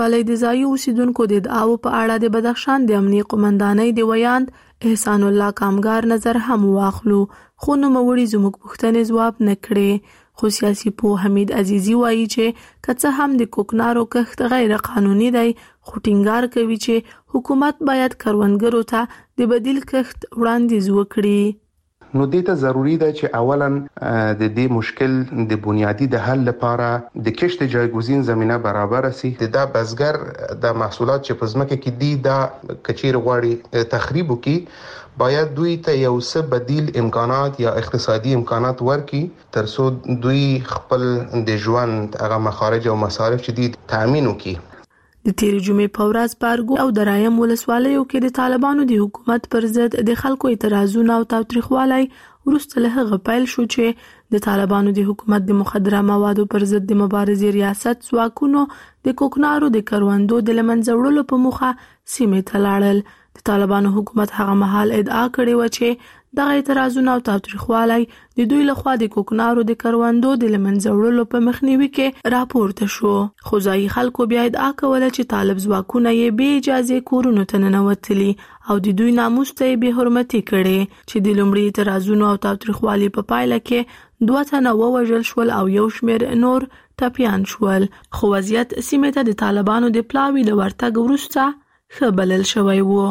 ولې د ځایي اوسیدونکو د دعاو په اړه د بدخشان د امنیتي قومندانۍ د ویاند احسان الله کامګار نظر هم واخلو، خو نوموړي زموږ پوښتنې ځواب نه کړې. خو سیاسي پوه حمید عزیزی وایي چې که څه هم د کوکنارو کښت غیر قانوني دی، خو ټینګار کوي چې حکومت باید کروندګرو ته د بدیل کښت وړاندیز وکړي. نو دې ته ضروری ده چې اولا د دې مشکل د بنیادی د حل لپاره د کښت جایگزین زمينه برابر شي. د بزګر د محصولات چې په ځمکه کې دي دا کچیر غواړي تخریب وکي، باید دوی ته یو څه بدیل امکانات یا اقتصادي امکانات ورکړي ترڅو دوی خپل د ژوند هغه مخارج او مصارف چې دي تامین وکړي. د تیرې جمعې په ورځ پارګو او درایم ولسوالیو کې د طالبانو د حکومت پر ضد د خلکو اعتراضونه او تاوتریخوالی وروسته له هغه پیل شو چې د طالبانو د حکومت د مخدره موادو پر ضد د مبارزې ریاست ځواکونو د کوکنارو د کروندو د له منځه وړلو په موخه سیمې ته لاړل. د طالبانو حکومت هغه مهال ادعا کړې و چې دغه اعتراضونه او تاوتریخوالی د دوی لخوا د کوکنارو د کروندو د له منځه وړلو په مخنیوي کې راپورته شو. خو ځایي خلکو بیا ادعا کوله چې طالب ځواکونه یې بې اجازې کورونو ته ننوتلي او د دوی ناموس ته یې بې حرمتي کړې چې د لومړي اعتراضونو او تاوتریخوالي په پایله کې 2 تنه ووژل شول او یو شمېر نور ټپیان شول. خو وضعیت سیمې ته د طالبانو د پلاوي له ورتګ وروسته ښه بلل شوی و.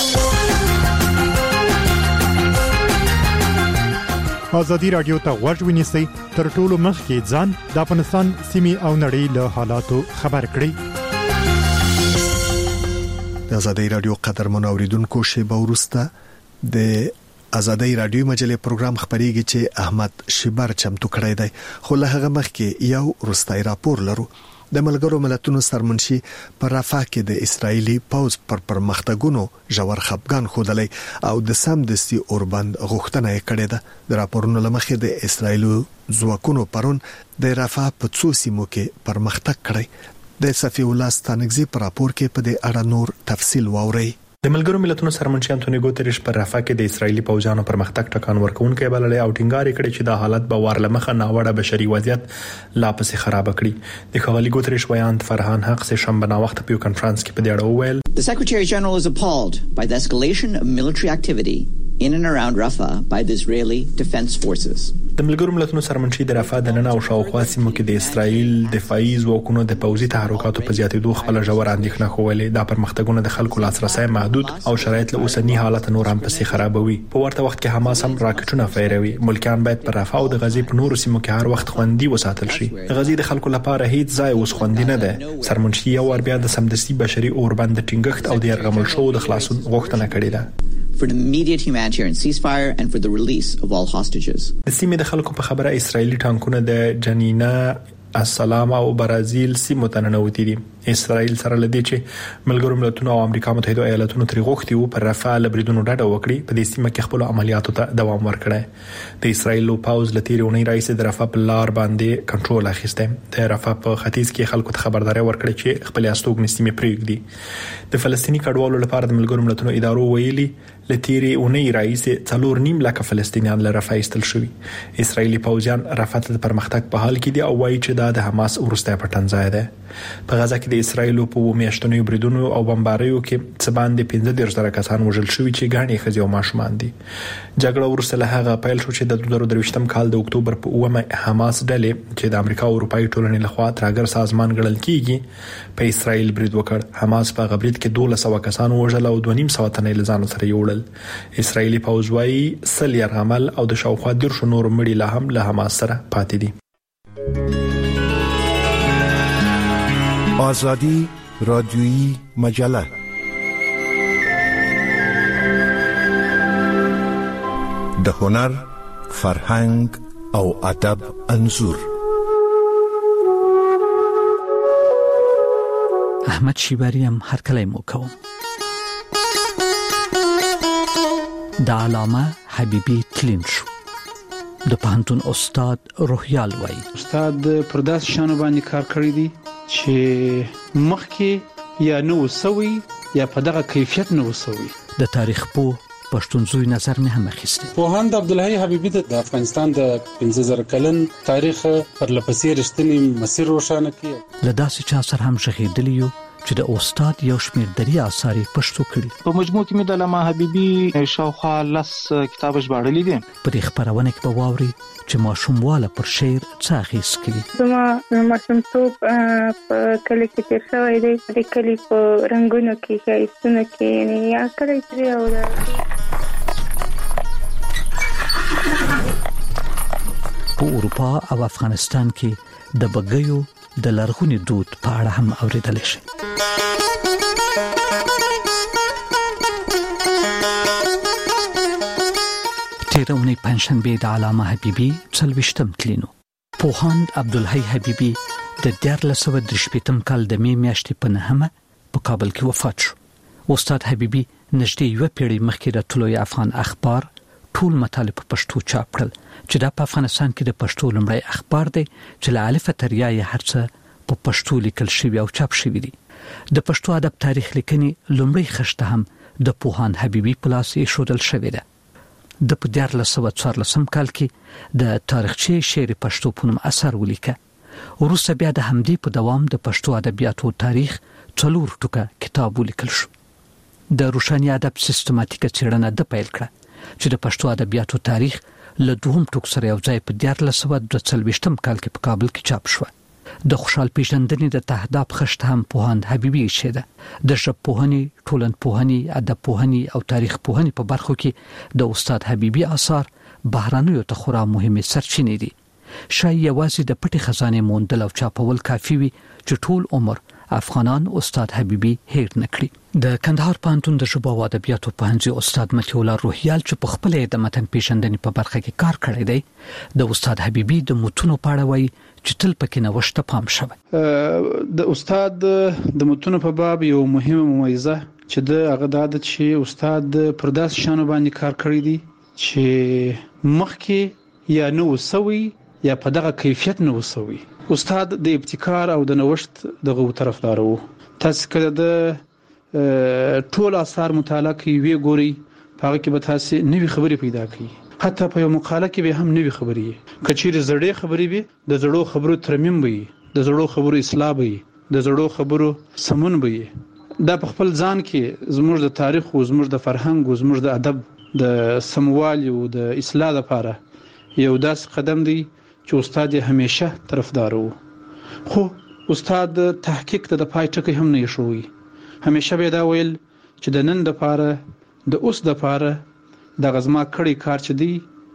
ازادي رادیو ته غوږ ونیسئ، تر ټولو مخکې ځان د افغانستان سیمې او نړۍ له حالاتو خبر کړئ. د ازادي رادیو قدرمن اوریدونکو شیبه وروسته د ازادي رادیو مجلې پروګرام خبريږي چې احمد شبر چمتو کړی دی. خو له هغه مخکې یو وروستي راپور لرو. د ملګرو ملتونو سرمنشي پر رفاه کې د اسرایلی پوز پر پرمختګونو ژور خفګان خوده او د سمدستي اوربند غوښتنه کړې ده. د راپورونو لمخې د اسرایلو ځواکونو پرون د رفاه په څو سیمو کې پرمختګ کړی. د صفی الله ستانګزي پر راپور کې په دې اړه نور تفصیل واوري. د ملګرو ملتونو سرمنشي انټونی ګوتریش پر رفاه کې د اسرایلی پوځانو پرمختګ ټکان ورکوونکی بللی او ټینګار کړی چې د حالت به ورلمخه ناوړه بشري وضعیت لا پسې خراب کړي. د ښاغلي ګوتریش ویاند فرهان حق سه شنبه نا وخت په یو کانفرنس کې په دې اړه وویل The Secretary General is appalled by the escalation of military activity in and around Rafah by the Israeli Defense Forces. د ملګرو ملتونو سرمنشي د رفاه د نن او شاوخوا سیمو کې د اسرایل دفاعي ځواکونو د پوځي تحرکاتو په زیاتېدو خپل ژور اندېښنه خوولې. دا پرمختګونه د خلکو لاسرسي محدود او شرایط له اوسنی حالت نور هم پسې خرابوي. په ورته وخت کې حماس هم راکټونه فایروي. ملکیان باید پر رفاه او د غزې په نورو سیمو کې هر وخت خوندي وساتل شي. غزې د خلکو لپاره هیڅ ځای اوس خوندي نه ده. سرمنشي یو ور بیا د سمدستي بشري اوربند ټینګښت او د يرغمل شو د خلاصون غوښتنه کړې ده. For the immediate humanitarian ceasefire and for the release of all hostages. د سیمې د خلکو په خبره اسرایلی ټانکونه د جنینا السلام او برازیل سیمو ته ننوتي دي. اسرائیل سره لدی چې ملګرو ملتونو او امریکا متحده ایالاتونو تری غوښتي وو پر رفاه لبریدونو ډډه وکړي په دې سیمه کې خپل عملیاتو ته دوام ورکړي. د اسرائیل پاوز لتیرونی رئیس د رفاه په لار باندې کنټرول اخیسته. د رفاه په ختیځ کې خلکو ته خبرداري ورکړي چې خپل استوګنې سیمې پرېږدي. د فلسطینی کډوالو لپاره د ملګرو ملتونو ادارو ویلي لتیری اونۍ رئیس 4.5 لک فلسطینیان له رفاه ایستل شوي. اسرائیلی پوځیان رفاه ته پرمختګ په حال کې دي او وایي چې دا د حماس ورسته پټن ځای ده. په غزا کې د اسرائیل په میاشتنیو بریدونو او بمباریو کې څه باندې 15,000 کسان وژل شوي چې ګڼې ښځې او ماشومان دي. جګړه وروسته له هغه پیل شو چې د 2023م کال د اکتوبر په 9 حماس ډلې چې د امریکا او اروپאי ټولنې لخوا ترګر سازمان ګڼل کیږي په اسرائیل برید وکړ. حماس په غبرید کې 1200 کسان وژل او 2.5 تنه له ځان سره یوړل. اسرائیلی پوځ وايي سل يرغمل او د شاوخوا 10 نور مړي لا هم له حماس سره پاتې دي. آزادی رادیویی مجله د هنر، فرهنګ او ادب انځور. احمد شیبری هم هر کله مو کوم. د علامه حبیبی تلین شو. د پانتون استاد روحیال وای استاد پرداس شانو باندې کار کړی دی چې مخکې یا نو سوي یا په دغه کیفیت نو سوي. د تاریخ په پښتونځوي نظر مې هم اخیسته. پوهاند عبدالحی حبیبی د افغانستان د 15000 کلن تاریخ پر لپسې رښتینی مسیر روښانه کړ. له داسې چا سره هم شهیدلیو چې د استاد یو شمېر دري آثار پښتو کړي. په مجموع کې مې د علامه حبیبي شاوخوا 10 کتاب ژباړلي دي. په دې خبرونه کې به واوري چې ماشومواله پر شعر څه اغېز کوي. زما ماشومتوب په کلی کې تیر شوی دی. د کلی په رنگونو کې ښایستونه کې یعنې یا کلی چې او په اروپا او افغانستان کې د بګیو د لرغوني دود په اړه هم اوریدل شي. تیرونی پنځشنبه د علامه حبیبي 40م تلینو پوهاند عبدالحی حبیبي د 1913 کال د می میاشتې په 9 په کابل کې وفات شو. استاد حبیبي نږدې یو پیړۍ مخکې د طلوع افغان اخبار ټول مطالب په پښتو چاپ کړل چې د افغانستان کې د پښتو لومړی اخبار دی چې له الف تر یا هرڅه په پښتو لیکل شوی او چاپ شوی دی. د پښتو ادب تاریخ لیکنې لومړی خشته هم د پوهاند حبیبي په لاس ایښودل شوی دی. د 1414 کال کې د تاریخچه شعر پښتو په نوم اثر ولیکه. وروسته بیا د همدې په دوام د پښتو ادبیاتو تاریخ 4 ټوکه کتاب ولیکل شو. د روشنی ادب سیستماتیکه څېړنه د پیل کړه چې د پښتو ادبیاتو تاریخ له دوهم ټوک سره یو ځای په 1442 کال کې په کابل کې چاپ شو. د خوشحال پیژندنې د تهداب خشت هم پوهاند حبیبي شه د ژبپوهنې، ټولنپوهنې، ادبپوهنې او تاریخ پوهنې په برخو کې د استاد حبیبي آثار بهرانیو ته خورا مهمه سرچینې دي. شاید یوازې د پټي خزانه موندل او چاپول کافي وي چې ټول عمر افغانان استاد حبیبي هیر نکړي. د کندهار پوهنتون د ژبو او ادبیاتو پوهنځي استاد متي الله روحیال چې په خپل د متن پیژندنې په برخه کې کار کړی دی د استاد حبیبي د متونو په اړه وایي چې تل پکې نوښت پام شوی. د استاد د متونو په باب یو مهمه ممیزه چې د هغه د چې استاد پر داس شانو باندې کار کړی دی چې مخکې یا نو وسوي یا په دغه کیفیت نو وسوي. استاد د ابتکار او د نوښت دغه طرفدار وو. تاسو کله د ټول آثار مطالعه کوي وی ګوري هغه کې به تاسو نوې خبرې پیدا کړئ. حتی په یو مقاله کې به هم نوې خبرې کچېره زړې خبرې به د زړو خبرو ترمیم وي، د زړو خبرو اصلاح وي، د زړو خبرو سمون وي. دا په خپل ځان کې زموږ د تاریخ او زموږ د فرهنګ او زموږ د ادب د سموالي او د اصلاح لپاره یو داس قدم دی چې استاد همیشه طرفدار وو. خو استاد تحقیق ته د پای ټکی هم نه شوی. همیشه به دا ویل چې د نن د پاره د اوس د پاره د غزما کړي کار چې دی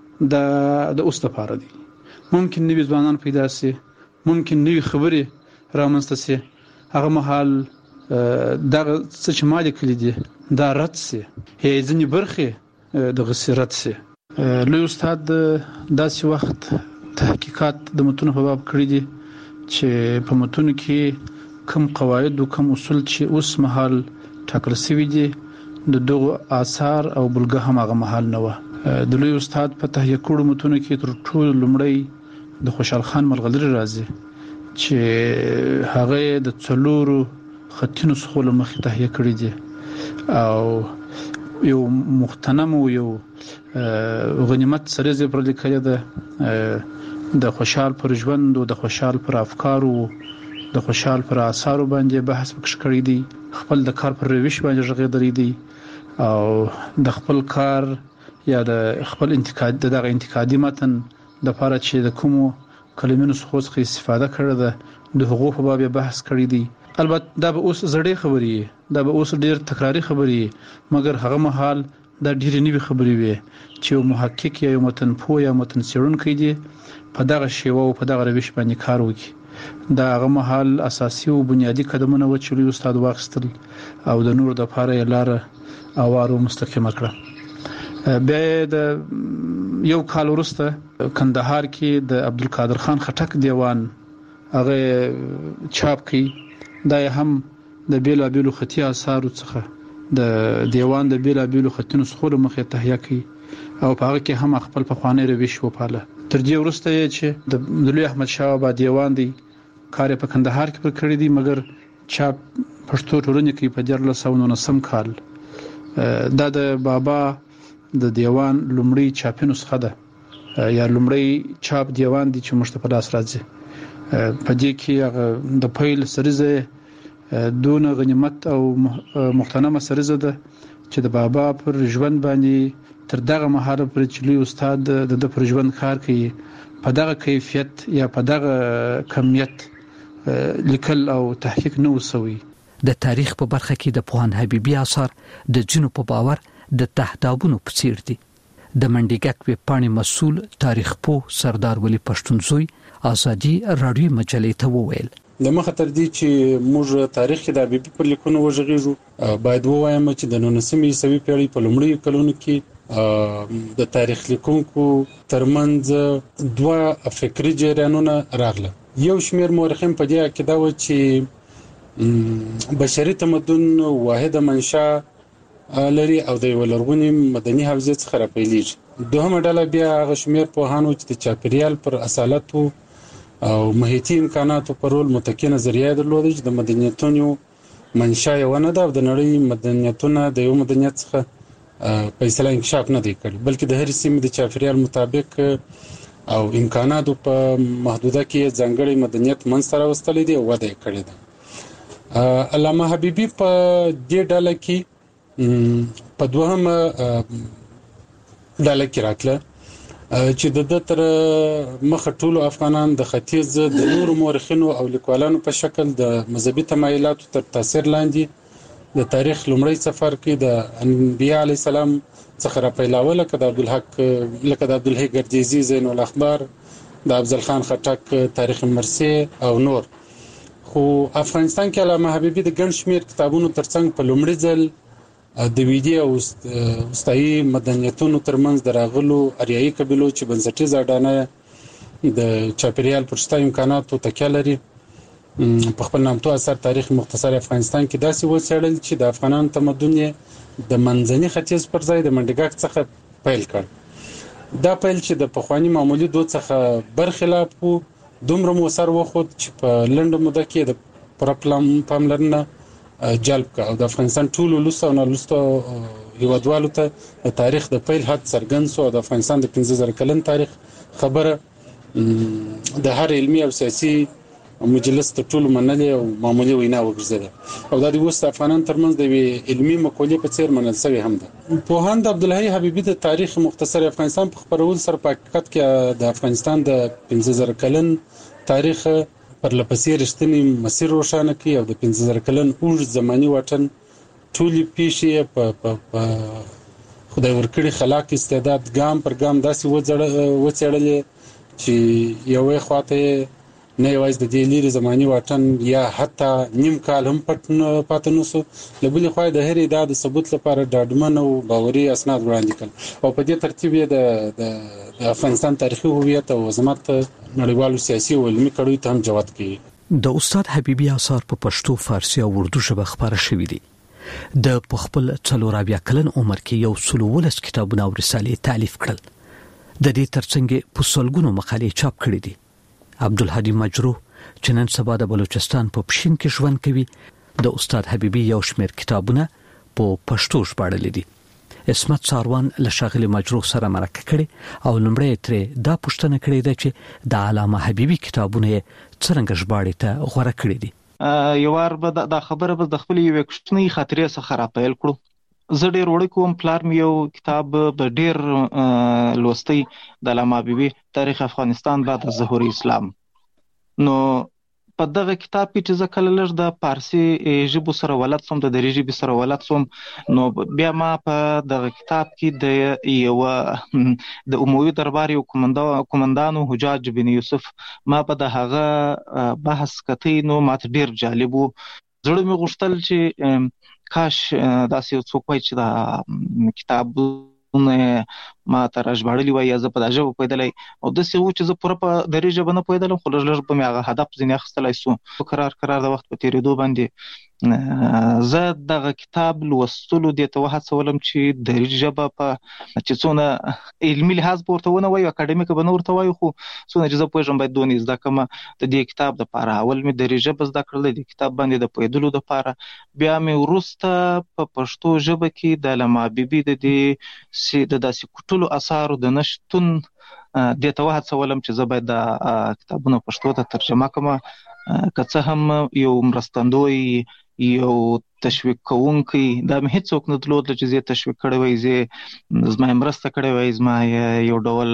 د اوس د پاره دی. ممکن نوې ځوانان پیدا سي، ممکن نوې خبرې رامنځته سي. هغه مهال دغه څه چې مالي کړی دي دا رد سي، هي ځنی برخه د غسرت سي. لوی استاد داسې وخت تحقیقات د متونو په باب کړی دي چې په متونو کې کم قواعد او کم اصول چې اوس مهال ټاکل شوی دي د دغه آثار او بلګه هم هغه محل نه و. د لوی استاد په تهیه کړو متونو کې تر ټولو لومړی د خوشحال خان ملغلري راځي چې هغه د څلورو خطینو څخه مخې تهیه کړی دي او یو مختنم او یو غنیمت سره زی پر لیکل ده د خوشحال پر ژوند او د خوشحال پر افکار او د خوشحال پر آثار باندې بحث وکړی دی. خپل د کار پر روش باندې ژغېدلی دی او د خپل کار یا د خپل انتقاد دغه انتقادي متن د لپاره چې د کومو کلمونو څخه استفاده کړې ده د حقوق په باب بحث کړی دی. البته دا به اوس زړې خبرې، دا به اوس ډېر تکراری خبرې، مګر هغه مهال دا ډېر نوې خبرې وي چې یو محقق یا یو متن پوه یا متن څېړونکی دی په دغه شیوه او په دغه روش باندې کار وکړي. دا هغه مهال اساسي او بنیادی قدمونه و چې لوی استاد واخیستل او د نور د لپاره یې لاره اوارو مستقیمه کړه. بیا د یو کال وروسته کندهار کې د عبدالقادر خان خټک دیوان هغه چاپ کړي. دا هم د بیلابیلو خطي آثارو څخه د دیوان د بیلابیلو خطونو څخه مخې تهیه کړي او په هغه کې هم خپل پخوانی روش وپاله. تر دې وروسته چې د لوی احمد شاه بابا دیوان دی کار په کندهار کې پر کړی دی مګر چاپ پښتو ټولنې کې په 1919 کال دا د بابا د دیوان لومړی چاپي نسخه ده یا لومړی چاپ دیوان دی چې مشته په لاس راځي. په دې کې د پیل سریزه دون غنیمت او مختنمه سرزه ده چې د بابا پر ژوند باندې تر دغه مهاله پر چلی استاد د پر ژوند کار کوي په دغه کیفیت یا په دغه کمیت لیکل او تحقیق نه وسوي. د تاریخ په برخه کې د پوهاند حبیبي آثار د جنو په باور د تهدابونو په څیر دي. د منډیګک وی پاڼې مسول تاریخ پوه سردار ولی پښتونزوی ازادي رادیو مجلې ته وویل د مخه تر دې چې موږ تاریخ کې د حبیبي پر لیکونو وژغېږو باید ووایم چې د 19مې عیسوي پیړۍ په لومړیو کلونو کې د تاریخ لیکونکو ترمنځ دوه فکري جریانونه راغله. یو شمېر مورخین په دې عقیده و چې بشري تمدن واحده منشأ لري او د ولرغونی مدني حوزې څخه راپیلېږي. دوهمه ډله بیا هغه شمېر پوهانو چې د چاپیریال پر اصالتو او محیطي امکاناتو پر رول متکی نظریه درلوده چې د مدنیتونو منشأ یې ونه ده او د نړۍ مدنیتونه د یو مدنیت څخه په اصطلاح انکشاف نه دی کړی بلکې د هرې سیمې د چاپیریال مطابق او امکاناتو په محدوده کې ځانګړی مدنیت منځته راوستلی دی او وده یې کړې ده. علامه حبیبي په دې ډله کې په دوهمه ډله کې راتله چې د تر مخه ټولو افغانان د ختیځ د نورو مورخینو او لیکوالانو په شکل د مذهبي تمایلاتو تر تاثیر لاندې د تاریخ لومړی سفر کې د انبیاء علی السلام څخه راپیلاوه لکه د عبدالحی ګردیزي زین الاخبار د افضل خان خټک تاریخ مرسی او نور. خو افغانستان کې علامه حبیبي د ګڼ شمېر کتابونو ترڅنګ په لومړي ځل د ویدي او وستایي مدنیتونو ترمنځ د راغلو اریایي قبیلو چې بنسټیزه اډانه د چاپیریال پر شته امکاناتو تکیه لري په خپل نامتو اثر تاریخ مختصر افغانستان کې داسې وڅېړل چې د افغانانو تمدن یې د منځني ختیځ پر ځای د منډیګک څخه پیل کړ. دا پیل چې د پخواني معمولي دود څخه برخلاف و دومره مؤثر وښود چې په لنډه موده کې د پوره پاملرنه جلب کا او د افغانستان ټولو لوستو او نالوستو هیوادوالو ته د تاریخ د پیل حد څرګند شو او د افغانستان د 15,000 کلن تاریخ خبره د هر علمي او سیاسي مجلس ته ټولو منلې او معمولي وینا وګرځېده او دا د وست افغانان ترمنځ د علمي مقولې په څیر منل شوی هم ده. پوهاند عبدالحی حبیبي د تاریخ مختصر افغانستان په خبرول سره په حقیقت کې د افغانستان د 15,000 کلن تاریخ پر لپسې رښتینی مسیر روښانه کړي او د 15,000 کلن اوږد زماني واټن ټولې پیښې په خدای ورکړي خلاق استعداد ګام پر ګام داسې وڅېړلې چې یوې خواته نه یوازې د دې لري زماني واټن یا حتی نیم کال هم پاتې نوسو له بلې خوا د هر ادعا د ثبوت لپاره ډاډمن او باوري اسناد وړاندې کړل او په دې ترتیب یې د افغانستان تاریخي هویت او عظمت نړیوالو سیاسي او علمي کړیو ته هم جوت کړي. د استاد حبیبي آثار په پښتو، فارسی او اردو ژبه خبره شوې دي. د خپل 40 کلن عمر کې یو 100 کتابونه او رسالې تالیف کړل. د دې ترڅنګ په سلګونو مقالې چاپ کړې دي. عبدالهادي مجروح چې نن سبا د بلوچستان په پښین کې ژوند کوي د استاد حبیبي یو شمېر کتابونه په پښتو ژباړل دي. اسمت ساروان له ښاغلي مجروح سره مرکه کړي او لومړی ترې دا پوښتنه کړې ده چې د علامه حبیبي کتابونه څرنګه ژباړې ته غوره کړي دي. یو وار به دا خبره به د خپل یو کوچنی خاطرې څخه راپیل کړو. زه ډېر وړوکی وم، پلار مې یو کتاب به ډېر لوستی د علامه حبیبي تاریخ افغانستان بعد از ظهور اسلام. نو په دغه کتاب کې چې زه کله لږ د فارسي ژبو سره ولد سوم، د دري ژبې سره ولد سوم، نو بیا ما په دغه کتاب کې د یو د اموي دربار یو قومندانو حجاج بن یوسف ما په د هغه بحث کتی نو ماته ډېر جالب و. زړه مې غوښتل چې کاش داسې یو څوک وای چې دا کتابونه ما ته راژباړلي وای یا زه په دا ژبه پوهېدلی او داسې و چې زه پوره په دري ژبه نه پوهېدلم، خو لږ لږ به مې هغه هدف ځینې اخیستلی سو. کرار د وخت په تېرېدو باندې زه دغه کتاب لوستلو دې ته وهڅولم چې دري ژبه په چې څونه علمي لحاظ به ورته ونه وایو، اکاډمیکه به نه ورته وایو، خو څونه چې زه پوهېږم باید دونې زده کړمه د دې کتاب دپاره. اول مې دري ژبه زده کړل د کتاب باندې د پوهېدلو دپاره، بیا مې وروسته په پښتو ژبه کې د علامه حبیبي د داسې کوټلو اثارو د نشتون دې ته وهڅولم چې زه باید دا کتابونه پښتو ته ترجمه کړم که څه هم یو مرستندوی یو تشویق کوونکی دا مې هیڅوک نه درلود چې زه تشویق کړی وای زه زما مرسته کړی وای زما یو ډول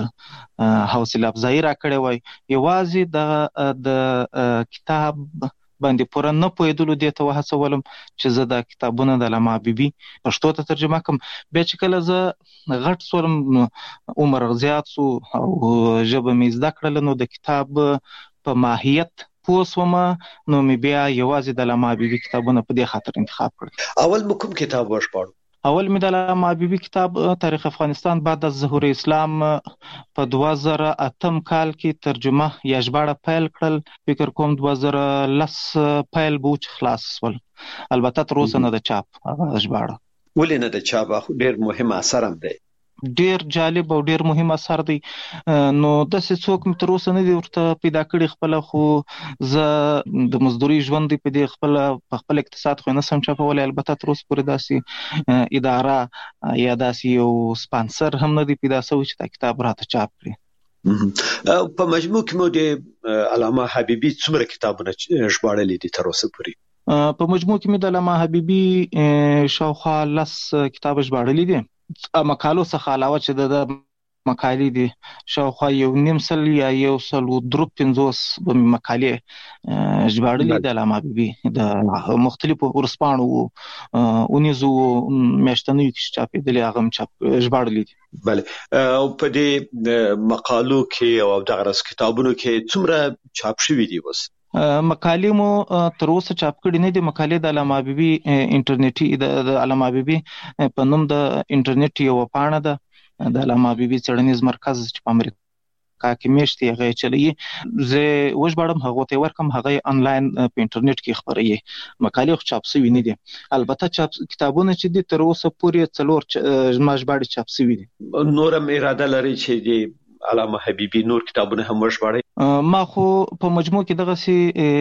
حوصله افزایی را کړی وای یوازې د کتاب باندې پوره نه پوهېدلو دې ته وهڅولم چې زه دا کتابونه د علامه حبیبي پښتو ته ترجمه کړم. بیا چې کله زه غټ شولم عمر زیات شو او ژبه مې زده کړله نو د کتاب په ماهیت پوه شوم نو مې بیا یوازې د علامه حبیبي کتابونه په دې خاطر انتخاب کړل. اول مو کوم کتاب وژباړو؟ اول مې د علامه حبیبي کتاب تاریخ افغانستان بعد از ظهور اسلام په 2008 کال کې ترجمه یا ژباړه پیل کړل. فکر کوم 2010 پیل بو چې خلاص ول. البته تر اوسه نه د چاپ ژباړه. ولې نه د چاپ؟ ډېر مهم اثر هم دی. ډیر جالب او ډیر مهم اثر دی. نو داسې څوک مې تر اوسه نه دی ورته پیدا کړی خپل، خو زه د مزدوري ژوند دی په دې په خپل اقتصاد خو نه سم چاپولی. البته تر اوسه پورې داسې اداره یا داسې یو سپانسر هم نه دی پیدا شوی چې دا کتاب راته چاپ کړي. په مجموع کې مو د علامه حبیبي څومره کتابونه ژباړلي دي تر اوسه پورې؟ په مجموع کې مې د علامه حبیبي شاوخوا 10 کتاب ژباړلي دي. مقالو څخه علاوه چې د مقالې دي شاوخوا 1.5 یا 150 مقالې ژباړلې د علامه حبیبي د مختلفو ورسپاڼو اونیزو میاشتنیو کې چاپېدلې هغه هم ژباړلې دي. بله، او په دې مقالو کې او دغه کتابونو کې څومره چاپ شوي دي اوس؟ مقالې مو تر اوسه چاپ کړي نه دي. مقالې د علامه حبیبي انټرنیټي د علامه حبیبي په نوم د انټرنیټ یو پاڼه ده د علامه حبیبي څېړنیز مرکز چې په امریکا کې میشتي هغه چلوي. زه وژباړم هغه ته ورکم، هغه انلاین په انټرنیټ کې خبري. مقالې خو چاپ شوي نه دي. البته چاپ کتابونه چې دي تر اوسه پورې 4 ژباړې چاپ شوي دي. نورم اراده لري چې د علامه حبیبي نور کتابونه هم وژباړي؟ ما خو په مجموع کې دغه سي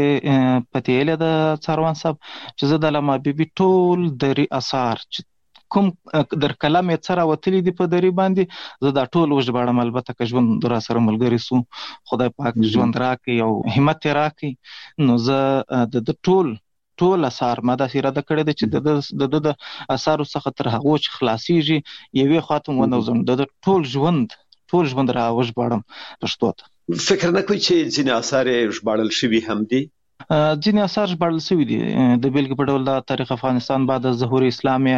پتیله د څاروان صاحب چې زه د علامه حبیبي ټول دري اثار کوم در کلام یې څرا وتلی دی په دری باندې زه دا ټول وژباړم. البته که ژوند در سره ملګری سو خدای پاک ژوند راکړي او همت راکړي نو زه د ټول اثار ما دا اراده کړې ده چې د اثارو څخه تر هغه چې خلاصيږي یوې خاطر ونوزم د ټول ژوند را وژباړم پښتو ته. فکر نه کوي چې ځینې اثار ژباړل شوي هم دي؟ ځینې اثار ژباړل شوي دي. د بیلګې په ډول د تاریخ افغانستان بعد از ظهور اسلام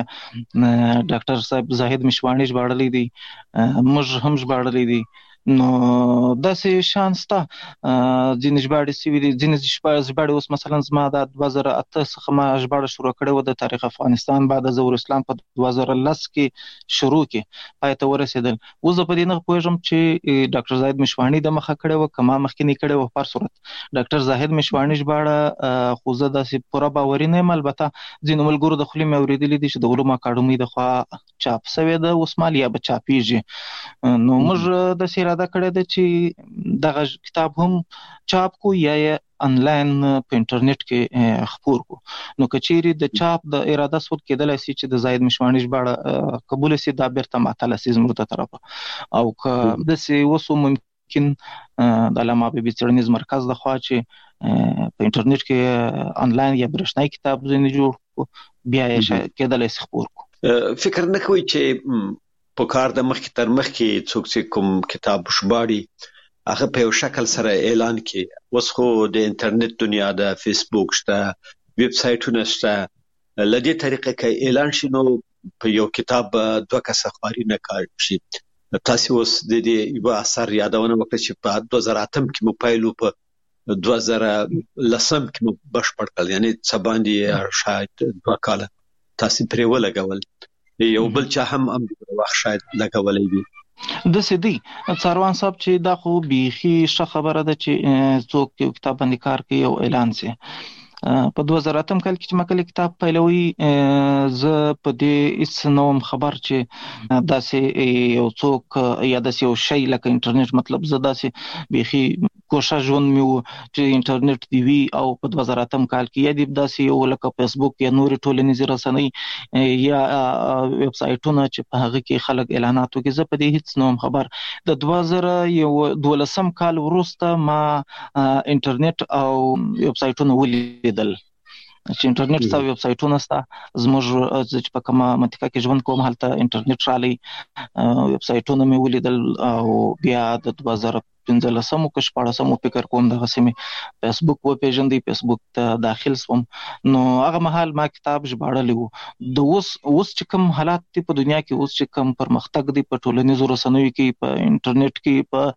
ډاکټر صاحب زاهد مشواڼي ژباړلی دی، موږ هم ژباړلی دی. نو داسې شان ستا ځینې ژباړې شوي دي. ځینې ژباړې اوس مثلا زما د 2008 څخه ما ژباړه شروع کړې وه د تاریخ افغانستان بعد از ظهور اسلام په 2010 کې شروع کې پای ته ورسېدل. اوس زه په دې نه پوهېږم چې ډاکټر زاهد مشواڼي د مخه کړې وه که ما مخکې کړې وه. په هر صورت ډاکټر زاهد مشواڼي ژباړه خو زه داسې پوره باوري نه یم. البته ځینو ملګرو د خولې مې اورېدلي دي چې د علومو اکاډمۍ د خوا چاپ شوی ده اوس مال یا به چاپېږي. نو موږ داسې اراده کړې ده چې دغه کتاب هم چاپ کو یا انلاین په انټرنیټ کې خپور کو. نو کچېری د چاپ د اراده سود کېدلای شي چې د زاید مشواڼي ژباړه قبول شي دا بیرته ماتله سي زموږ ته طرفه او که د سي وسو ممکن د علامه حبیبي څېړنیز مرکز د خوا چې په انټرنیټ کې انلاین یا برېښنایي کتاب ځینې جوړ کو بیا یې کېدلای شي خپور کو. فکر نه کوي چې په کار د مخکې تر مخکې څوک چې کوم کتاب ژباړي هغه په یو شکل سره اعلان کړي؟ اوس خو د انټرنیټ دنیا د فیسبوک شته، ویب سایټونه شته، لدې طریقې کې اعلان شي نو په یو کتاب 2 کسه خواري نه کار شي. تاسو اوس د دې یو اثر یادونه وکړه چې په 2008 کې مو پایلو په 2010 کې مو بشپړ کړل، یعنی څه باندې شاید 2 کال تاسو پرې ولګول. یو بل چا هم وخت شاید لګولې دي. د سدي څاروان صاحب چې دا خو بيخي ښه خبره ده چې څوک یو کتاب باندې کار کوي او اعلان سي. په 2008 کال کې چې مکل کتاب پیلوي زه په دې هیڅ نوم خبر چې داسې یو څوک یا داسې یو شی لکه انټرنیټ مطلب زه داسې بيخي کوشش ژوند مې و چې انټرنیټ دی وی او په 2008 کال کې یا د داسې یو لکه فیسبوک یا نور ټولنیزې رسنۍ یا ویب سایټونه چې په هغه کې خلک اعلانات کوي. زه په دې هیڅ نوم خبر. د 2012 کال وروسته ما انټرنیټ او ویب سایټونه ولیدل چې انټرنیټ او ویب سایټونه ستا زموږ چې په کومه منطقه کې ژوند کوم هلته انټرنیټ رالی ویب سایټونه مې ولیدل او بیا د 2015 کې 14 فکر کوم دغه سیمه فیسبوک و پیژندې فیسبوک ته داخل سوم نو هغه مهال ما کتاب ژباړلی و. د اوس چې کوم حالات دي په دنیا کې اوس چې کوم پرمختګ دی په ټولنیزو رسنیو کې په انټرنیټ کې په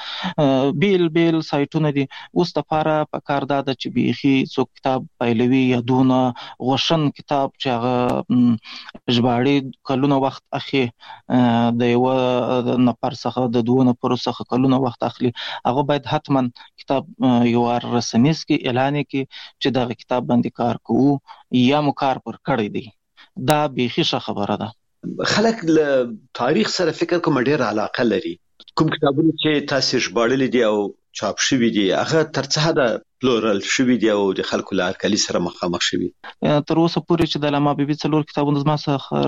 بیل سایټونه دي اوس د لپاره په کار دا چې بیخي څوک کتاب پایلوي یا دونه غوښن کتاب چې هغه ژباړي کلونه وخت اخی د یو نفر څخه د دوه نفر څخه کلونه وخت اخلي هغه باید حتما کتاب یو رسنیز کې اعلان کې چې دا کتاب باندې کار کوو یا مو کار پر کړی دی. دا بیخي ښه خبره ده. خلک له تاریخ سره فکر کوم ډیر علاقه لري. کوم کتابونه چې تاسو ژباړلي دي او چاپ شوي دي هغه تر څه حده پلورل شوي دي او د خلکو له هرکلي سره مخامخ شوي؟ تر اوسه پورې چې د علامه حبیبي 4 کتابونه زما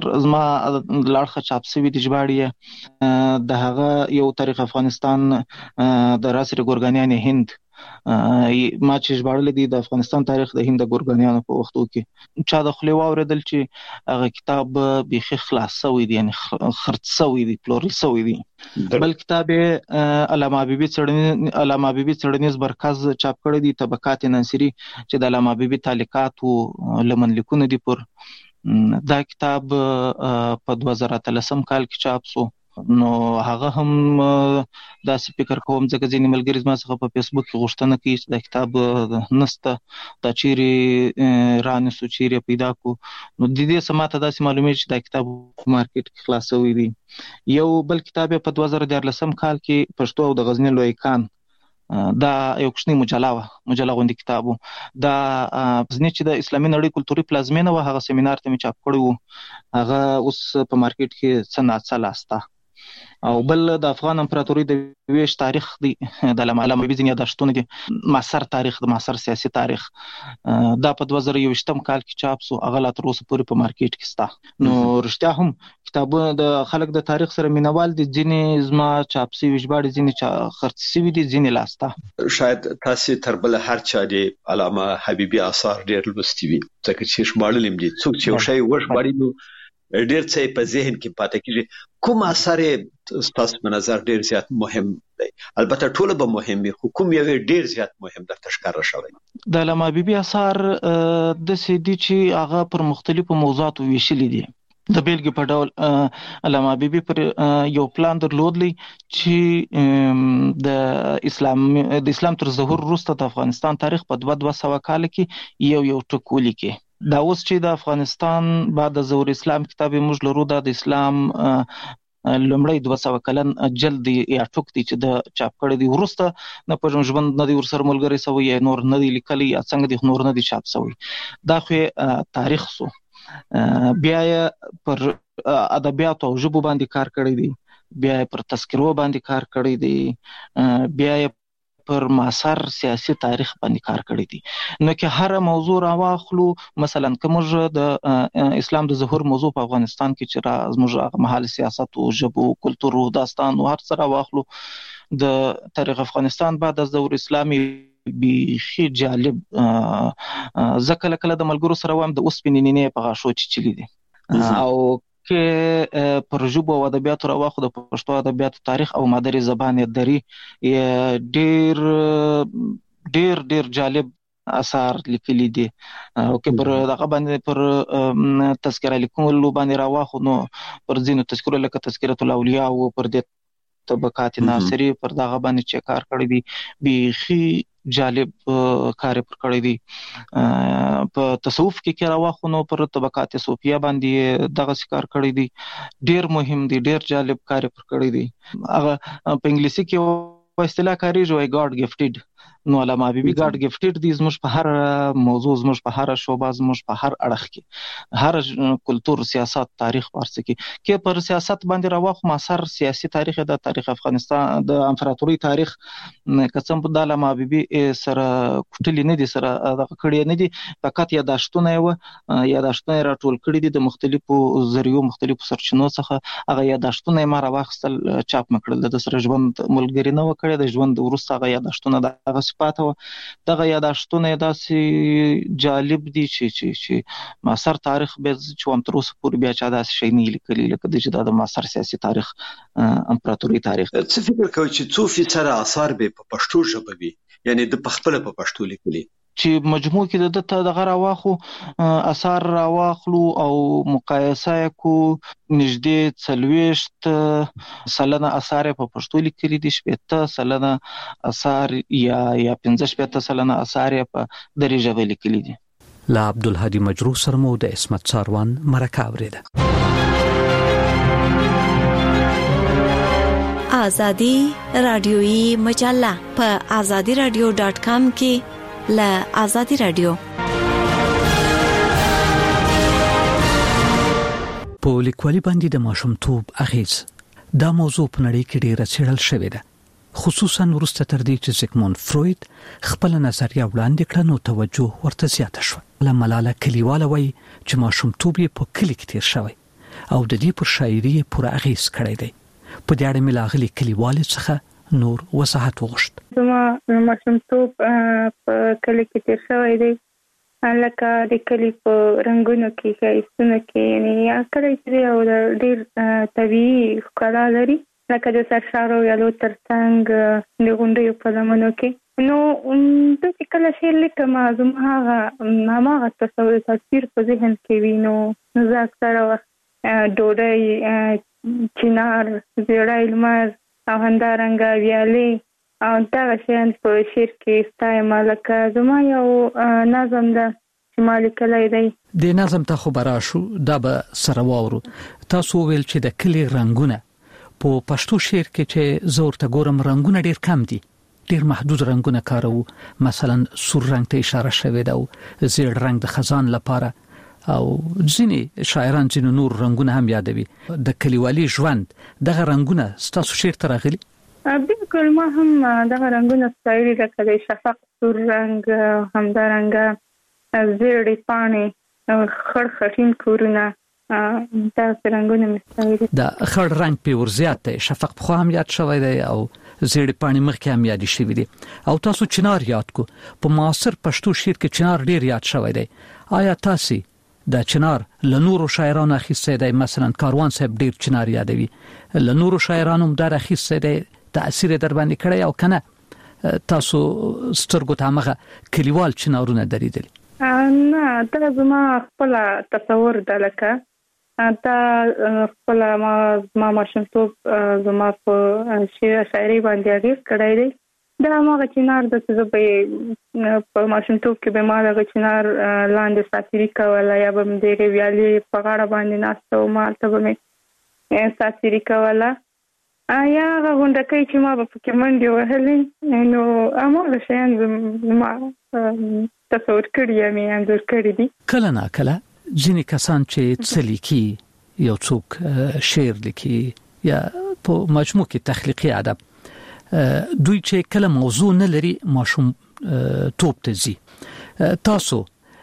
لاړخه چاپ شوي دي ژباړي د هغه یو تاریخ افغانستان د راسر ګورګانیان هند ما چې ژباړل دي د افغانستان تاریخ د هند ګورګانیانو په وختو کې چا د خلی واوریدل چې هغه کتاب بیخي خلاص شوی دی یعنی خرڅ شوی دی پلورل شوی دی. بل کتاب علامه حبیبي څېړنیز مرکز چاپ کړی دی طبقات ناصری چې د علامه حبیبي تعلیقات او لمن لیکونه دي پر دا کتاب په 2013 کال کې چاپ شو نو هغه هم داسې فکر کوم ځکه ځینې ملګري زما څخه په فیسبوک کې غوښتنه کوي چې دا کتاب نسته دا چیرې رانیسو چیرې پیدا کو نو د دې سماته داسې معلومه چې دا کتاب مارکیټ کې خلاصوي دي. یو بل کتاب په 2014 کال کې پښتو او د غزنی لوی کان دا یو کوچنی مجله غوندي کتابو دا ځنې چې د اسلامي نړۍ کلتوري پلازمینه و هغه سیمینار ته مې چاپ کړی وو هغه اوس په مارکیټ کې څه لاسته او بل د افغان امپراتوري د ویش تاریخ دی د علامه حبیبي ځینې یادښتونه دي معاصر تاریخ د معاصر سیاسي تاریخ دا په 2021 کال کې چاپ شو هغه لا تر اوسه پورې په مارکیټ کې سته. نو رښتیا هم کتابونه د خلک د تاریخ سره مینوال دي ځینې زما چاپ شوي ژباړي ځینې خرڅ شوي دي ځینې لاسته. شاید تاسو تر بل هر چا دی علامه حبیبي آثار ډېر لوستي وي ځکه چې ژباړل دي څوک چې یو شی وژباړي نو ډېر څه په ذهن کې پاتې کیږي. کوم اثر تاسو په نظر ډېر زیات مهم دی؟ البته ټول به مهم وي خو کوم یو ډېر زیات مهم درته ښکاره شوی؟ د علامه حبیبي آثار د سیدی چې هغه پر مختلفو موضوعاتو ویشلي دي. د بیلګې په ډول علامه حبیبي پر یو پلان درلودلی چې د اسلام تر ظهور وروسته د افغانستان تاریخ په 200 کال کې یو ټکو لیکي. دا اوس چې د افغانستان بعد د ظهور اسلام کتاب موږ لرو د اسلام لومړی 200 کلن جلد یا ټوک دی چې د چاپ کړی دی ورسته نه په ژوند نه دی ورسره ملګری سوی یا نور نه دی لیکلی یا څنګه دی نور نه دی چاپ سوی دا خو تاریخ سو بیا پر ادبیات او ژبو باندې کار کړی دی بیا پر تذکرو باندې کار کړی دی بیا پر معاصر سیاسي تاریخ باندې کار کړی دی. نو کې هر موضوع راواخلو مثلا کومه د اسلام د ظهور موضوع په افغانستان کې چې زموږ مهال سیاست او ژبو کلتور او داستان او هر څه راواخلو د تاریخ افغانستان بعد از ظهور اسلامي بیخي جالب ځکه کله د ملګرو سره وایم د اوسپنې په غاښو چلی دي او کې پر ژبو او ادبیاتو راواخو د پښتو ادبیاتو تاریخ او مادری زبان دري ډېر جالب اثار لیکلي دي او کې پر دغه باندې پر تذکرہ لیکلو باندې راواخو نو پر ځینو تذکرو لکه تذکرۃ الاولیاء او پر د طبقات ناصری پر دغه باندې چې کار کړی دی بیخي جالب کار پر کړی دی. په تصوف کې راواخو نو پر طبقات صوفیه باندې دغه کار کړی دی ډیر مهم دی ډیر جالب کار پر کړی دی. هغه په انګلیسي کې اصطلاح کاریږي وای ګاډ گفټډ نو علامه حبیبي ګاډ گفټډ دي زموږ په هر موضوع، زموږ په هر شوبه، زموږ په هر اړخ کې، هر کلتور، سیاست، تاریخ ورڅ کې پر سیاست باندې راوخ مسار سیاسي تاریخ د تاریخ افغانستان د امپراتوري تاریخ قسم په علامه حبیبي سره کوټلی نه دي، سره د کړي نه دي، فقط یاداشتونه راټول کړي دي د مختلفو ذریعو، مختلفو سرچینو څخه. هغه یاداشتونه ما راوخستل، چاپ مکړل، د سره ژوند ملګری نه وکړي، د ژوند ورسته هغه یاداشتونه دغه صفات و دغه یاداشتونه داسې جالب دي چې مسار تاریخ به چې هم تر اوسه پورې بیا چا داسې شي نه لیکلي لکه د مسار سیاسي تاریخ، امپراتوري تاریخ. څه فکر کوئ چې څو فیصد آثار به په پښتو ژبه وي، یعنی د خپل په پښتو لیکلي؟ چې مجموع کې د دغه راواخو اثار راواخلو او مقایسه کو، نږدې 40% اثار په پښتو لیکلي دي، 70% اثار یا 15% اثار په دري ژبه لیکلي دي. لا عبدالهادي مجروح سره مو د اسمت ساروان مرکه اوریده. آزادی رادیویی مجله په azadiradio.com کې لا آزادی رادیو. په لیکوالي باندې د ماشومتوب اغیز دا موضوع په نړۍ کې ډیره څېړل شوې ده، خصوصا وروسته تر دې چې سیګموند فروید خپل نظریه وړاندې کړه نو توجه ورته زیاته شوه. ملاله کلیواله وایي چې ماشومتوب یې په کلی کې تیر شوی او د دې پر شاعري پوره اغیز کړی دی. په دې اړه ملاغلي کلیواله څخه نور وضاحت وغوښت. زما ماشومتوب په کلی کې تیر شوی دی، لکه د کلی په رنگونو کې، ښایستونو کې، یعنی یا کلی چې یو ډېر طبیعي ښکلا لري، لکه د سرشارو یالو ترڅنګ د غونډیو په لمنو کې. نو زه چې کله شعر لیکم زما هغه تصویر په ذهن کې وي، نو زه اکثره وخت ډوډۍ، چنار، زیړی لمر او همدارنګه ویالې او دغه شیان په شعر کې ستایم. لکه زما یو نظم ده چې ما لیکلی دی. د نظم ته خو به راشو، دا به سره واورو. تاسو ویل چې د کلي رنګونه په پښتو شعر کې چې زه ورته ګورم رنګونه ډېر کم دي، ډېر محدود رنګونه کاروو. مثلا سور رنګ ته اشاره شوې ده او زیړ رنګ د خزان لپاره، او ځینې شاعران ځینې نور رنګونه هم یادوي. د کلیوالي ژوند دغه رنګونه ستاسو شعر ته راغلي؟ بالکل، ما هم دغه رنګونه ستایلي، لکه د شفق سور رنګ، همدارنګه زیړې پاڼې، خړ خټین کورونه، داسې رنګونه مې ستایلي. د خړ رنګ پې ورزیات دی، شفق پخوا هم یاد شوی دی او زیړې پاڼې مخکې هم یادې شوي دي. او تاسو چنار یاد کو، په معاصر پښتو شعر کې چنار ډېر یاد شوی دی. آیا تاسو د چنار له نورو شاعرانو اخیستی دی؟ مثلا کاروان صاحب ډېر چنار یادوي، له نورو شاعرانو هم در اخیستی دی، تأثیر در باندې کړی او کنه تاسو سترګو ته هغه کلیوال چنارونه دریدلی؟ نه، دا زما خپل تصور ده، لکه دا خپل ما ماشومتوب زما په شاعري باندې اغیز کړی دی. دا هغه چنار د څه به په ماشومتوب کې به ما دغه چنار لاندې ساتیري کوله، یا به مې د ویالې په غاړه باندې ناسته وم، هلته به مې ساتیري کوله، یا هغه غونډکۍ چې ما به پکې منډې وهلې. نو هماغه شیان زما تصور کړي یا مې انځور کړي دي. کله ناکله ځینې کسان چې څه لیکي، یو څوک شعر لیکي یا په مجموع کې تخلیقي ادب، دوی چې کله موضوع نه لري ماشوم توپ ته ځي. تاسو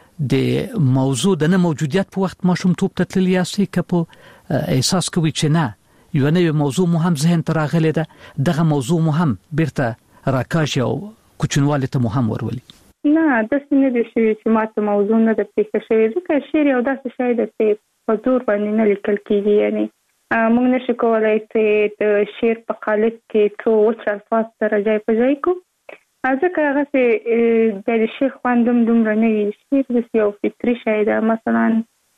د موضوع د نه موجودیت په وخت ماشوم توپ ته تللی یاستئ که په احساس کوي چې نه یو نوې موضوع مو هم ذهن ته راغلی ده، دغه موضوع مو هم بیرته راکاږي او کوچنوالي ته مو هم ورولي؟ نه، داسې نه دي شوي چې ما ته موضوع نه ده پېښه شوې، ځکه شعر یو داسې شی ده چې په زور باندې نه لیکل کېږي. یعنی موږ نشو کولای چې د شعر په قالب کې څو وچ الفاظ سره ځای په ځای کو، ځکه هغه د شعر خوند هم دومره نه وي. شعر داسې یو فطري شی ده، مثلا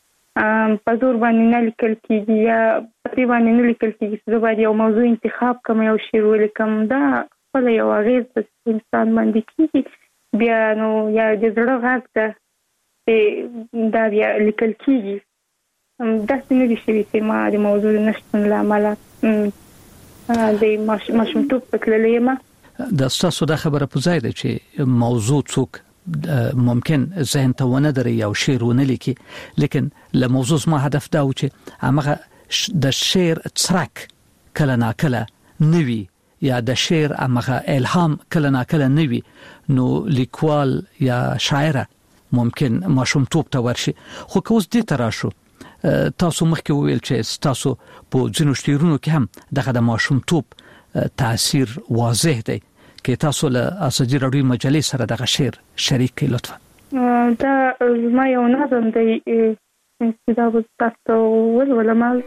په زور باندې نه لیکل کېږي یا په دې باندې نه لیکل کېږي چې زه باید یو موضوع انتخاب کړم، یو شعر ولیکم. دا خپله یو اغېز په انسان باندې کېږي، بیا نو یا د زړه غږ ده چې دا بیا لیکل کېږي. داسې نه دي شوي چې ما د موضوع نشتون له امله د ماشومتوب په تللی یم. د تاسو د خبره په ځای ده چې موضوع څوک ممکن ذهن ته ونه دري او شعر ونه لیکي، لیکن له موضوع ما هدف دا و چې هغه د شعر څرک کله ناکله نوي یا د شعر هغه الهام کله ناکله نوي، نو لیکوال یا شاعر ممکن ماشومتوب ته ورشي. خو که اوس دې تراشو تاسو مخکې وویل چې تاسو په ځینو شعرونو کې هم دغه د ماشومتوب تاثیر واضح دی، کې تاسو له ازادي راډیو مجلې سره دغه شعر شریک کړئ لطفا. دا ما یو نظم دی چې دا تاسو ولولم.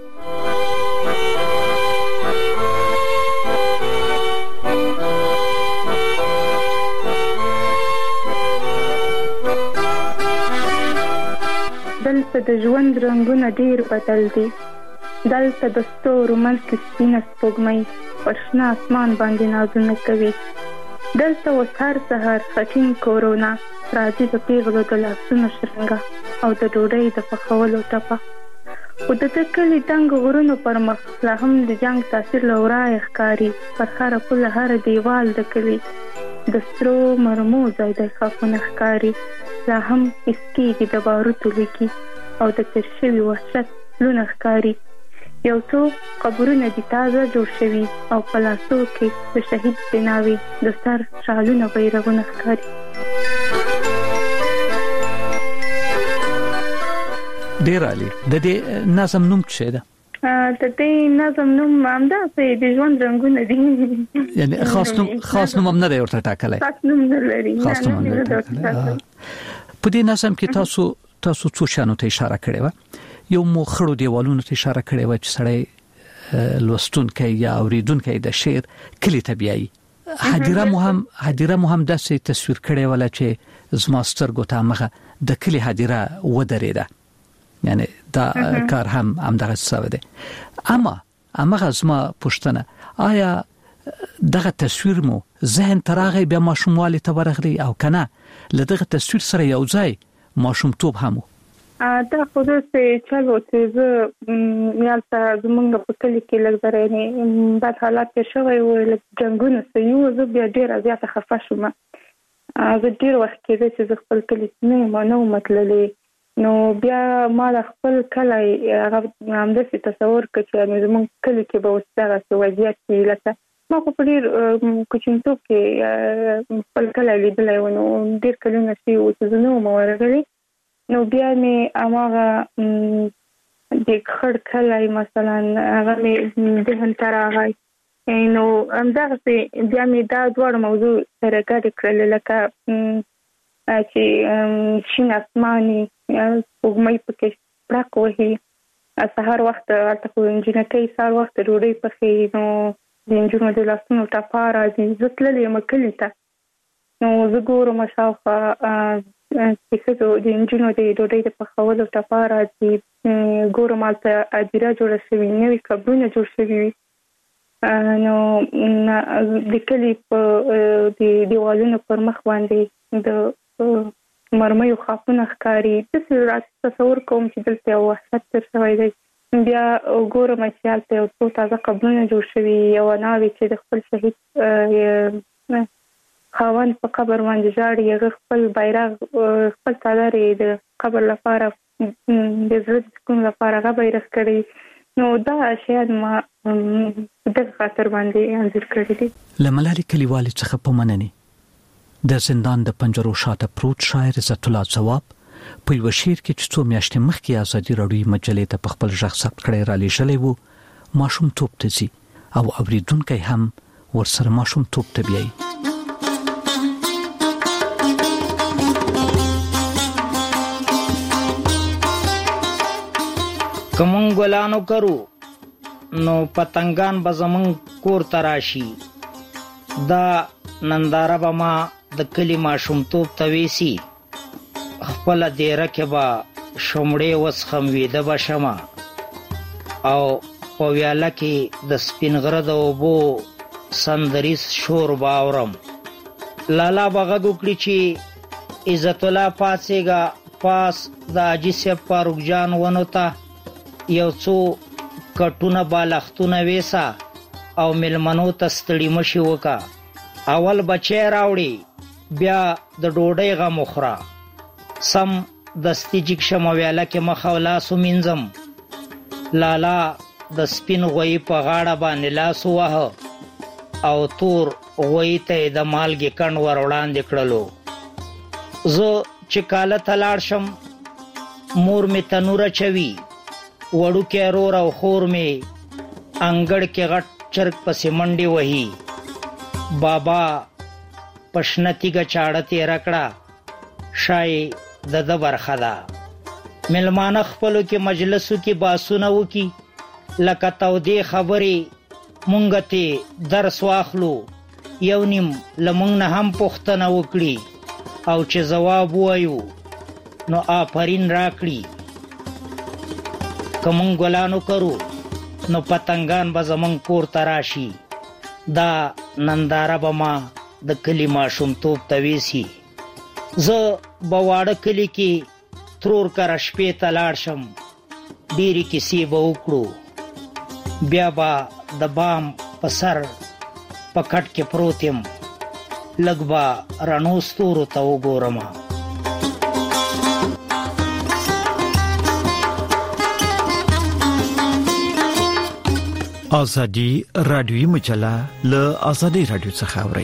دلته د ژوند رنگونه ډیر بدل دي، دلته د ستورو منځ کې سپینه سپوږمۍ پر شنه اسمان باندې نازونه کوي. دلته اوس هر سهار خټین کورونا راځي د پیغلو د لاسونو شرنګه او د ډوډۍ د پخولو ټپه. خو د کلي دنګ غرونو پر مخ لا هم د جنګ تاثیر له ورایه ښکاري. پر هره پوله هر دیوال د کلي د سرو مرمو ځای د خافونه ښکاري. لا هم اسکیږي د باروتو لیکي او د تیر شوي وحشت لونه ښکاري. یو څو قبرونه دي تازه جوړ شوي او په لاسو کې د شهید بناوي د سر شالونه بیرغونه ښکاري. ډیر عالی. د دې نظم نوم څه ده؟ د دې نظم نوم همداسې د ژوند رنګونه دي، یعنی خاص نوم هم نه دی ورته ټاکلی؟ خاص نوم نه لري. خاص نوم نه ټاکلی. په دې نظم کې تاسو څو شانو ته اشاره کړې و. یو مو خړو دیوالونو ته اشاره کړې و چې سړی لوستونکی یا اوریدونکی د شعر کلی ته بیایي. هدیره مو هم داسې تصویر کړې ولا چې زما سترګو ته هغه د کلی هدیره ودرېده، یعنی دا کار هم دغه څه دی. اما هغه زما پوښتنه، آیا دغه تصویر مو ذهن تراغه بیا ماشوموالی ته ورغلی او کنه لدغه تصویر سره یو ځای ماشومتوب هم؟ دا خو دې چلو چې زه یالته زمونږ په کلی کې لږ بد حالات تیر شوی و، لږ جنګونه سوي، زه بیا ډېره زیاته خفه شوم. زه ډېر وخت کېده چې زه خپل کلي نه وم تللی، نو بیا ما د خپل کلی هغه همداسې تصور کړ چې زمونږ کلي کې به اوس دغسې وضعیت وي. لکه ما خو په ډېر کوچنیتوب کې خپل کلی لیدلی و، نو ډېر کلونه شوي وو چې زه نه وم ورغلې. نو بیا مې هماغه د خړ کلی مثلا هغه مې ذهن ته راغی. نو همدغسې بیا مې دا دواړه موضوع سره ګډې کړلې، لکه چې شین اسماني سپوږمۍ پکې پړق وهي، سهار وخت هلته خو نجونکۍ سهار وخت ډوډۍ پخوي، نو د نجونو د لاسونو ټپه راځي. زه تللې یم کلي ته، نو زه ګورم شاوخوا چې ښځو د نجونو د ډوډۍ د پخولو ټپه راځي، ګورم هلته هدیره جوړه شوې، نوي قبرونه جوړ شوي وي. نو د کلي په د دیوالونو پر مخ باندې د مرمیو خاپونه ښکاري. داسې تصور کوم چې دلته یو وحشت تیر شوی دی. بیا ګورم چې هلته یو څو تازه قبرونه جوړ شوي، یوه ناوې چې د خپل شهید خاوند په قبر باندې ژاړي، هغه خپل بیرغ خپل څادر یې د قبر لپاره د زړه د سکون لپاره هغه بیرغ کړی. نو دا شیان ما دغه خاطر باندې انځور کړي دي. له ملالۍ کلیوالې څخه په مننې د زندان د پنجرو شاته پروت شاعر عزت الله ځواب په یو شعر کې چې څو میاشتې مخکې ازادي راډیو مجلې ته په خپل ژغ ثبت کړی را لېږلی وو، ماشومتوب ته ځي او اوریدونکی هم ورسره ماشومتوب ته بیایي. کمون ګلانو کرو نو پتنګان به زمون کور تراشي، دا ننداره به ما د کلی ماشومتوب ته ویسي، خپل دیره کې به شمړې وسخم ویده به شمه او په ویاله کې د سپین غره د اوبو سندریز شور به اورم. لالا به غږ وکړي چې عزت الله پاڅېږه، پاس د حاجي صاحب فاروق جان ونو ته یو څو کټونه بالښتونه ویسه او میلمنو ته ستړي مشي وکړه. اول بچی راوړي بیا د ډوډۍ غم وخوره. سم دستي جګشم ویاله کې مخ او لاس ومینځم. لالا د سپین غوی په غاړه باندې لاس ووهه او تور غوی ته د مالګې کڼ ور وړاندې کړلو. زه چې کاله ته لاړ شم مور مې تنور اچوي، وړوکی رور او خور مې انګړ کې غټ چرګ پسې منډې وهي. بابا پشنه تیږه چاړه تېره کړه، شای د ده برخه ده. مېلمانه خپلو کې مجلسو کې باسونه وکي لکه تودې خبرې مونږ ته درس واخلو، یو نیم له مونږ نه هم پوښتنه وکړي او چې ځواب ووایو نو آفرین راکړي. که مونږ ګلانو کرو نو پتنګان به زمونږ کور ته راشي. دا ننداره به ما د کلي ماشومتوب ته ویسي. زه به واړه کلي کې ترور کره شپې ته لاړ شم، ډېرې کیسې به وکړو. بیا به د بام په سر په کټ کې پروت یم، لږ به رڼو ستورو ته وګورم. ازادي رادیوي مجله له ازادي رادیو څخه اوري.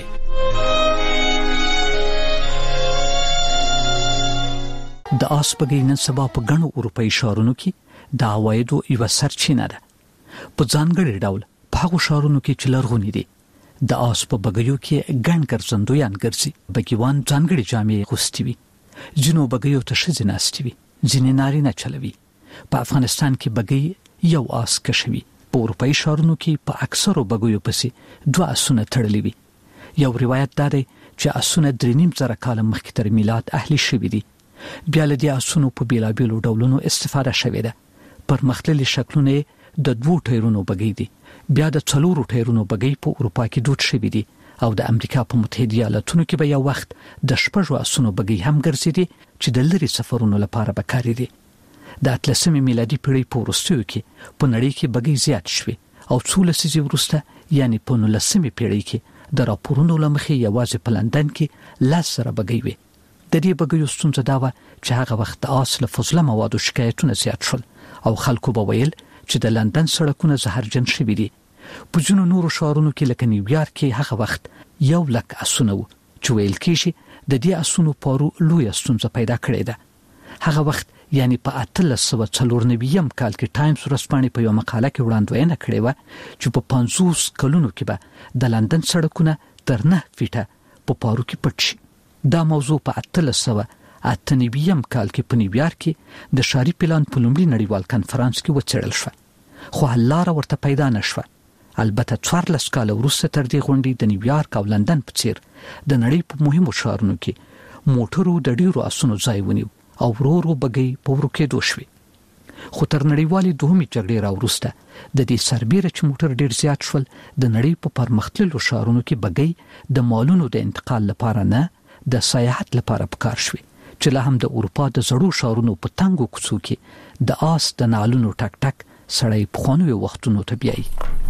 د آس بګۍ نن سبا په ګڼو اروپایي ښارونو کې د عوایدو یوه سرچینه ده. په ځانګړي ډول په هغو ښارونو کې چې لرغوني دي د آس په بګیو کې ګڼ ګرځندویان ګرځي. بګیوان ځانګړي جامې اغوستې وي، ځینو بګیو ته ښځې ناستې وي، ځینې نارینه چلوي. په افغانستان کې بګۍ یو آس کشوي. په اروپایي ښارونو کې په اکثرو بګیو پسې 2 آسونه تړلي وي. یو روایت دا دی چې آسونه 3.5 کاله مخکې تر میلاد اهلي شوي دي. بیا له دې آسونو په بیلابیلو ډولونو استفاده شوې ده. پرمختللي شکلونه د 2 ټایرونو بګۍ دي. بیا د 4 ټایرونو بګۍ په اروپا کې دود شوي دي او د امریکا په متحده ایالاتونو کې به یو وخت د 6 آسونو بګۍ هم ګرځېدي چې د لرې سفرونو لپاره به کارېدي. د 18 میلادي پیړۍ په وروستیو کې په نړۍ کې بګۍ زیات شوې او 14 لسیزې وروسته یعنی په 19مې پیړۍ کې د راپورونو له مخې یوازې په لندن کې 10 بګۍ وې. د دې بګیو ستونزه دا وه چې هغه وخت د آس له فضله موادو شکایتونه زیات شول او خلکو به ویل چې د لندن سړکونه زهرجن شوي دي. په ځینو نورو ښارونو کې لکه نیویارک کې هغه وخت 100,000 آسونه وو چې ویل کېږي د دې آسونو پارو لویه ستونزه پیدا کړې ده. هغه وخت یعنی په 1894 کال کې ټایمز ورځپاڼې په یو مقاله کې وړاندوینه کړې وه چې په 50 کلونو کې به د لندن سړکونه تر 9 فیټه په پارو کې پټ شي. دا موضوع په 1898 کال کې په نیویارک کې د ښاري پلان په لومړي نړیوال کنفرانس کې وڅېړل شوه، خو حل لاره ورته پیدا نه شوه. البته 14 کال وروسته تر دې غونډې د نیویارک او لندن په څیر د نړۍ په مهمو ښارونو کې موټرو د ډیرو آسونو ځای ونیو او ورو بګۍ په ورکېدو شوې. خو تر نړیوالې دوهمې جګړې راوروسته د دې سربیره چې موټر ډیر زیات شول د نړۍ په پرمختللو ښارونو کې بګۍ د مالونو د انتقال لپاره نه د سیاحت لپاره پکار شوې چې لا هم د اروپا د زړو ښارونو په تنګو کوڅو کې د آس د نالونو ټک ټک سړی پخوانیو وختونو ته بیایي.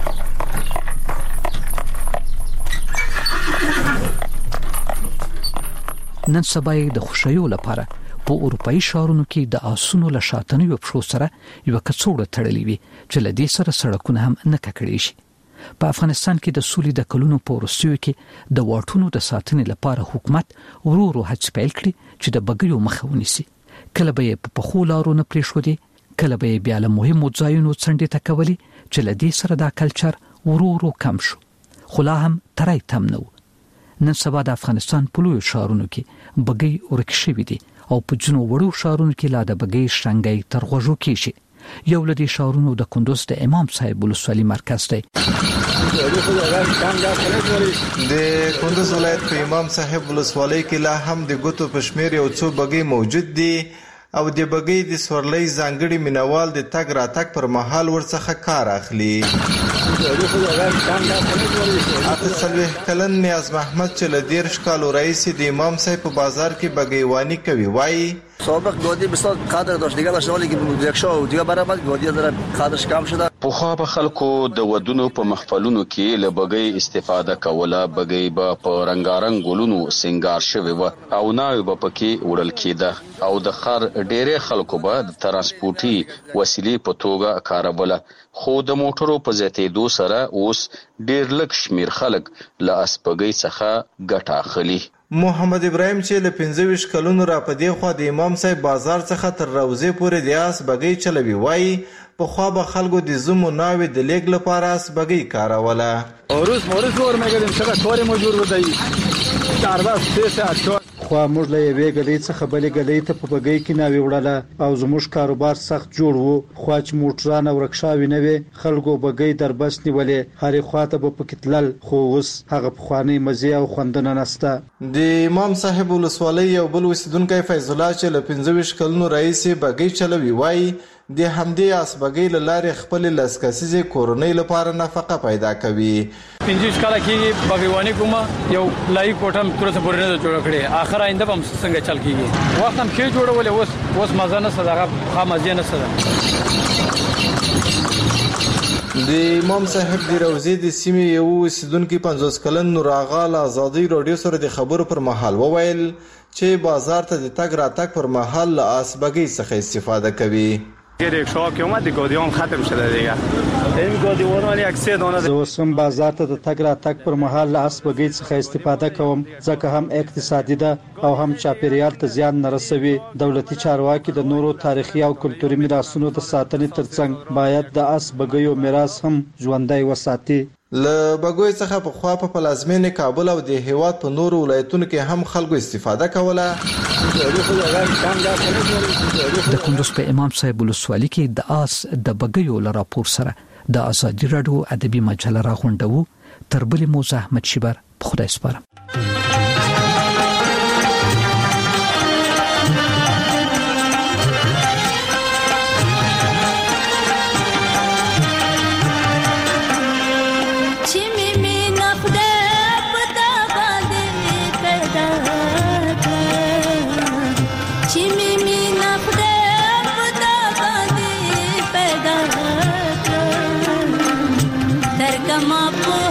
نن سبا د خوشیو لپاره په اروپایي ښارونو کې د آسونو له شاتنیو پښو سره یو کڅوړه تړلې وي چې له دې سره سړکونه هم نه ککړې شي. په افغانستان کې د سولې د کلونو په وروستیو کې د واټونو د ساتنې لپاره حکومت ورو هڅې پیل کړې چې د بګیو مخه ونیسي. کله به په پخو لارو نه پرېښودې، کله به بیا له مهمو ځایونو څنډې ته کولې چې له دې سره دا کلچر ورو کم شو، خو لا هم تری تم نه و. نن سبا د افغانستان په لویو ښارونو کې بګۍ ورک شوي دي او په ځینو وړو ښارونو کې لا د بګۍ شرنګی تر غوږو کېږي. یو له دې ښارونو د کندوز د امام صاحب ولسوالي مرکز دی. د کندوز ولایت په امام صاحب ولسوالۍ کې لا هم د ګوتو په شمېر یو څو بګۍ موجود دي او د بګۍ د سورلۍ ځانګړي مینوال د تګ راتګ پر مهال ورڅخه کار اخلي. 48 کلن نیاز محمد چې له 13 کالو راهیسې د امام صاحب په بازار کې بګیواني کوي وایي سابق گودی بسیار قدر داشت، دیگه داشت ولی که یکشا و دیگه برابر گودی داره قدرش کم شده. پخوا به خلکو د ودونو په محفلونو کې له بګۍ استفاده کوله. بګۍ به په رنگارنګ ګلونو سنگار شوی و او ناوی به پکې وړل کېده او د خر ډېرې خلکو به د ترانسپورتي وسیلې په توګه کاروله. خو د موټرو په زیاتېدو سره اوس ډېر لږ شمیر خلک له اسپګۍ څخه ګټه اخلي. محمد ابراهیم چې له 25 کلونو را پدې خو د امام صاحب بازار څخه تر روزه پورې د اس بګۍ چلوي وای. په خوا به خلکو د زمو ناوې د لیک لپاره اس بګۍ کاروله. روز ور مګریم څنګه تورې موجود ودی 4 خو موږ له یوې ګلې څخه بلې ګلې ته په بګۍ کې ناوې وړله او زموږ کاروبار سخت جوړ وو. خو چې موټران او رکشاوي نه وي خلکو بګۍ دربس نیولې هرې خواته به پکې تلل. خو اوس هغه پخوانی مزه او خوندونه نسته. د امام صاحب ولسوالۍ یو بل اوسیدونکی فیض الله چې له 25 کلونو رئیس بګۍ چلوي وای د همدې اسبګۍ له لارې خپل لاسکسیزه کورنۍ لپاره نفقه پیدا کوي. 25 کال کې بګیوانی کومه یو لای کوټم تر څه پورې نه جوړ کړي اخر آینده هم څنګه چل کیږي. وخت هم کې جوړول اوس مزه نه صدقه خامزه نه صدقه. د امام صاحب د روزي د سیمې یو اوسیدونکي 50 کلن نور آغا آزادي رادیو سره د خبرو پر مهال وویل چې بازار ته د تګ راتګ پر مهال له اسبګۍ څخه استفاده کوي. رکشا که اومد دی گادیان ختم شده دیگه. این گادیوان یک 3 دانه زه اوس هم بازار ته د تګ راتګ پر مهال له اسبګۍ څخه استفاده کوم ځکه هم اقتصادي ده او هم چاپیریال ته زیان نه رسوي. دولتي چارواکي د نورو تاریخي او کلتوري میراثونو د ساتنې ترڅنګ باید د اسبګیو میراث هم ژوندۍ وساتي. له بګوی څخه په خوا په پلازمینه کابل او د هیواد په نورو ولایتونو کې هم خلکو استفاده کوله. د کندوز په امام صاحب ولسوالۍ کې د اس د بګیو لراپور سره د ازادي رادیو ادبي مجله راغونډو. تر بلې موزه احمد شیبر په خدای سپارم. Come up.